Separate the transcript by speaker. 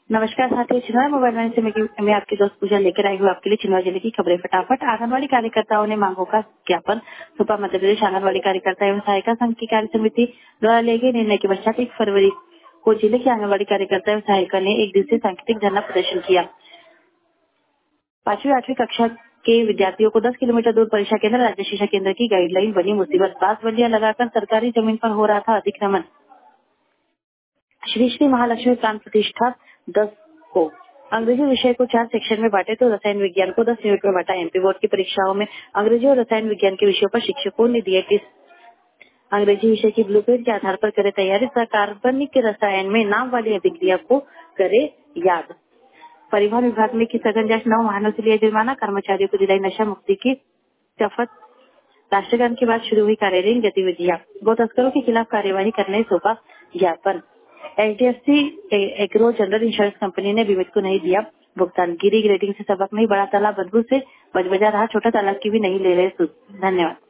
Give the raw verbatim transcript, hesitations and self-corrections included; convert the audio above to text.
Speaker 1: नमस्कार साथियों, चिन्मय mobile line से मैं मैं आपकी दोस्त पूजा लेकर आई हूँ आपके लिए चिन्मय जिले की खबरें फटाफट। आंगनबाड़ी कार्यकर्ताओं ने मांगों का ज्ञापन सुपा मध्य प्रदेश आंगनबाड़ी कार्यकर्ता एवं सहायिका संघ की कार्य समिति द्वारा लिए गए निर्णय के पश्चात एक फरवरी को जिले के आंगनबाड़ी कार्यकर्ता एवं सहायिका ने एक दिवसीय सांकेतिक धरना प्रदर्शन किया। पांचवी आठवीं कक्षा के विद्यार्थियों को दस किलोमीटर दूर परीक्षा केंद्र राज्य शिक्षा केंद्र की गाइडलाइन बनी मुसीबत। बांस बल्लियां लगाकर सरकारी जमीन पर हो रहा था अतिक्रमण। श्री श्री महालक्ष्मी प्राण प्रतिष्ठा दस को अंग्रेजी विषय को चार सेक्शन में बांटे तो रसायन विज्ञान को दस यूनिट में बांटा। एमपी बोर्ड की परीक्षाओं में अंग्रेजी और रसायन विज्ञान के विषयों पर शिक्षकों ने दिए टेस्ट। अंग्रेजी विषय की ब्लूप्रिंट के आधार पर करे तैयारी। कार्बनिक रसायन में नाम वाली अभिक्रिया को करे याद। परिवहन विभाग ने की सघन जांच, नौ वाहनों से लिया जुर्माना, कर्मचारियों को दिलाई नशा मुक्ति की शपथ। राष्ट्रगान के बाद शुरू हुई कार्यालयीन गतिविधियां। गो तस्करों के खिलाफ कार्यवाही करने सौंपा ज्ञापन। एचडीएफसी एग्रो जनरल इंश्योरेंस कंपनी ने बीमित को नहीं दिया भुगतान। गिरी ग्रेडिंग से सबक नहीं, बड़ा तालाब बदबू से बजबजा रहा, छोटा तालाब की भी नहीं ले रहे सुध। धन्यवाद।